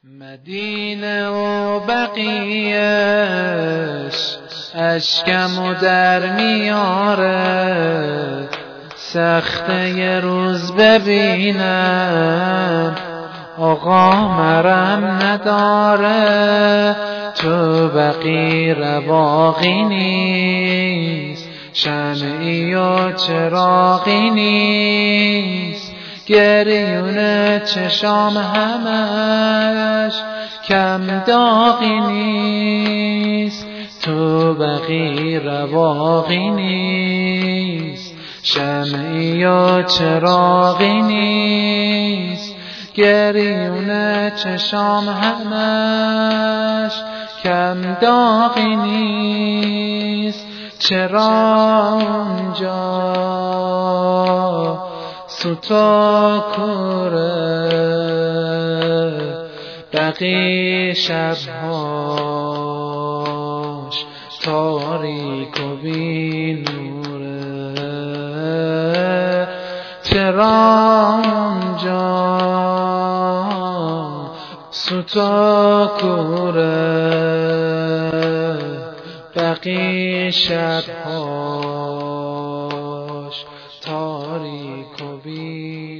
مدینه و بقیه‌اش اشکمو در میاره، سخته یه روز ببینم آقا مرم نداره. تو بقیه رواقی نیست، شمعی و چراغی نیست، گریون چشام همش کم داغی نیست. تو بقیه رواقی نیست، شمعی و چراغی نیست، گریون چشام همش کم داغی نیست. چرا اونجا سوتا کوره، بقیه شبهاش تاریک و بی نوره. چرا اونجا سوتا کوره، بقیه شبهاش تاریک و بی